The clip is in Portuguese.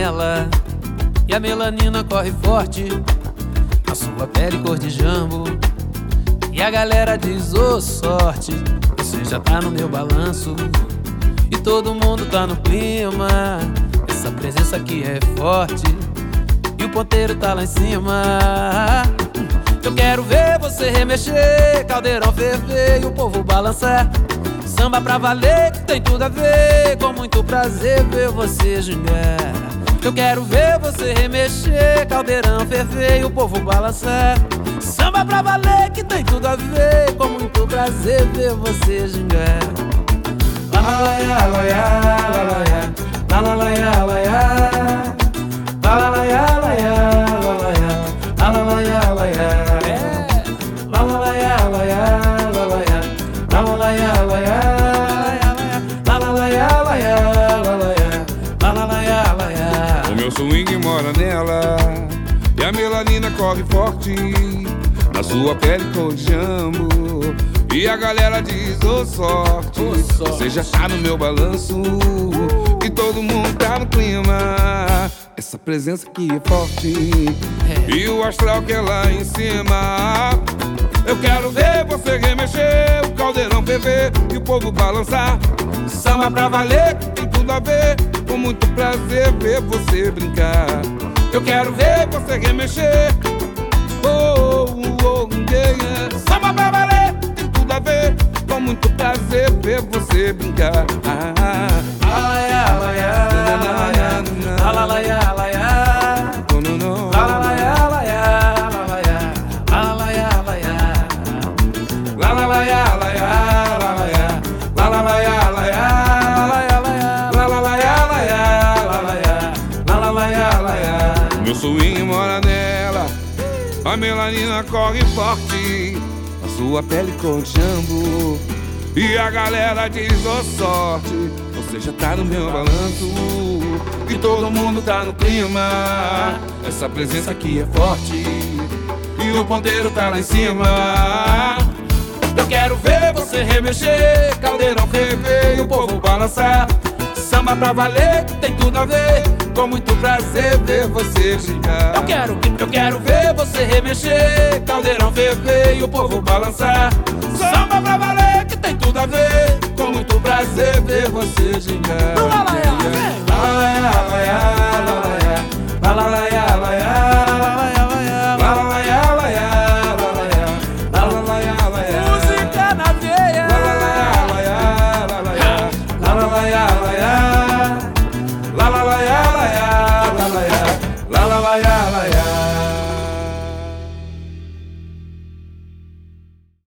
nela e a melanina corre forte na sua pele cor de jambo. E a galera diz, ô sorte, você já tá no meu balanço. E todo mundo tá no clima, essa presença aqui é forte. E o ponteiro tá lá em cima. Eu quero ver você remexer, caldeirão ferver e o povo balançar. Samba pra valer que tem tudo a ver, com muito prazer ver você gingar. Eu quero ver você remexer, caldeirão ferver e o povo balançar. Samba pra valer que tem tudo a ver, com muito prazer ver você gingar. La la la ya, la ya, la la ya, la la la ya, la ya, la la la ya, la ya, la la ya, la la la ya, la ya, la la la ya, la ya, la la ya, la la la ya, la ya, la la la ya, la ya, la la ya, la la la ya, la ya. O meu swing mora nela e a melanina corre forte na sua pele cor de jambo. E a galera diz, ô sorte, você já tá no meu balanço. E todo mundo tá no clima, essa presença aqui é forte. E o astral que é lá em cima. Eu quero ver você remexer, o caldeirão ferver e o povo balançar. Samba pra valer, que tem tudo a ver, com muito prazer ver você brincar. Eu quero ver você remexer, oh, oh, yeah. Samba pra valer, tem tudo a ver, com muito prazer ver você brincar. Meu swing mora nela, a melanina corre forte na sua pele cor de jambo. E a galera diz, ô sorte, você já tá no meu balanço. E todo mundo tá no clima, essa presença aqui é forte. E o ponteiro tá lá em cima. Eu quero ver você remexer, caldeirão ferver e o povo balançar. Samba pra valer, que tem tudo a ver, com muito prazer ver você brincar. Eu quero ver você remexer, caldeirão ferver e o povo balançar. Samba pra valer, que tem tudo a ver, com muito prazer ver você gingar. Música na veia. La la la ya, la ya, la la la ya, la ya, la la la ya, la la la ya, la ya.